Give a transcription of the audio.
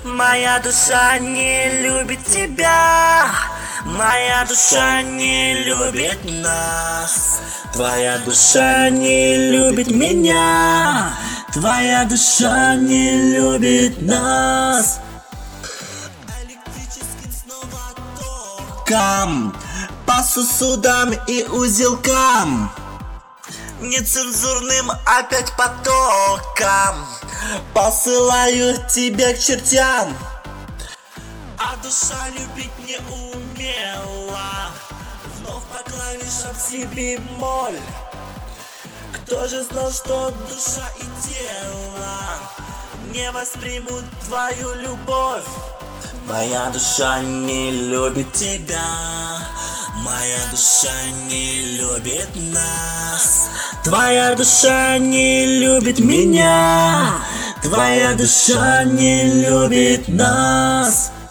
Моя душа не любит тебя, моя душа не любит нас. Твоя душа не любит меня, твоя душа не любит нас. Электрическим снова током по сосудам и узелкам, нецензурным опять потоком посылаю тебя к чертям. А душа любить не умела, вновь по клавишам си бемоль. Кто же знал, что душа и тело не воспримут твою любовь? Моя душа не любит тебя, моя душа не любит нас. Твоя душа не любит меня, твоя душа не любит нас.